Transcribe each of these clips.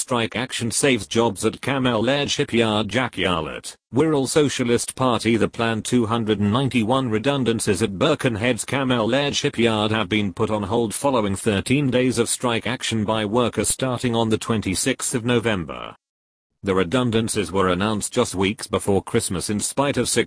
strike action saves jobs at Camel Laird Shipyard. Jack Yarlett, Wirral Socialist Party. The planned 291 redundancies at Birkenhead's Camel Laird Shipyard have been put on hold following 13 days of strike action by workers starting on the 26th of November. The redundancies were announced just weeks before Christmas in spite of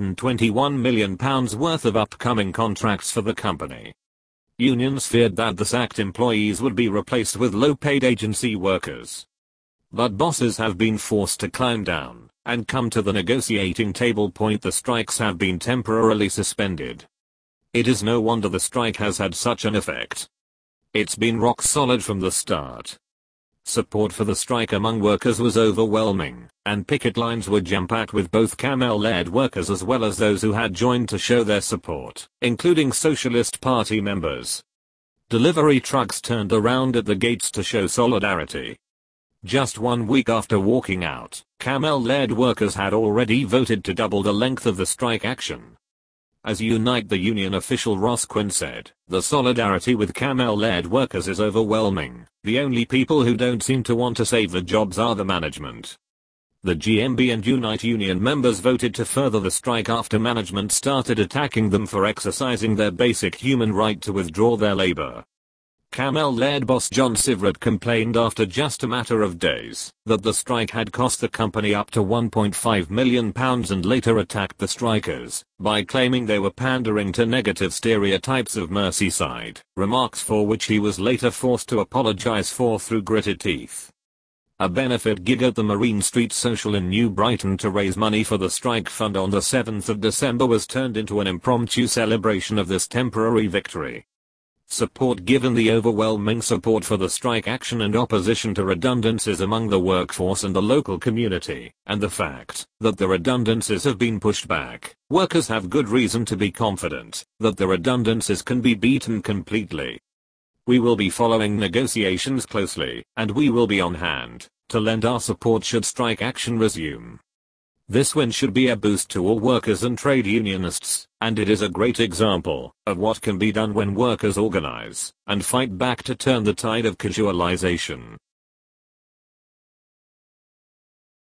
£621 million worth of upcoming contracts for the company. Unions feared that the sacked employees would be replaced with low-paid agency workers. But bosses have been forced to climb down and come to the negotiating table. The strikes have been temporarily suspended. It is no wonder the strike has had such an effect. It's been rock solid from the start. Support for the strike among workers was overwhelming, and picket lines were jam-packed with both Camel Laird workers as well as those who had joined to show their support, including Socialist Party members. Delivery trucks turned around at the gates to show solidarity. Just 1 week after walking out, Camel Laird workers had already voted to double the length of the strike action. As Unite the Union official Ross Quinn said, the solidarity with Camel Laird workers is overwhelming. The only people who don't seem to want to save the jobs are the management. The GMB and Unite Union members voted to further the strike after management started attacking them for exercising their basic human right to withdraw their labor. Camel Laird boss John Sivert complained after just a matter of days that the strike had cost the company up to £1.5 million and later attacked the strikers by claiming they were pandering to negative stereotypes of Merseyside, remarks for which he was later forced to apologise for through gritted teeth. A benefit gig at the Marine Street Social in New Brighton to raise money for the strike fund on the 7th of December was turned into an impromptu celebration of this temporary victory. Support given the overwhelming support for the strike action and opposition to redundancies among the workforce and the local community, and the fact that the redundancies have been pushed back, workers have good reason to be confident that the redundancies can be beaten completely. We will be following negotiations closely, and we will be on hand to lend our support should strike action resume. This win should be a boost to all workers and trade unionists, and it is a great example of what can be done when workers organize and fight back to turn the tide of casualization.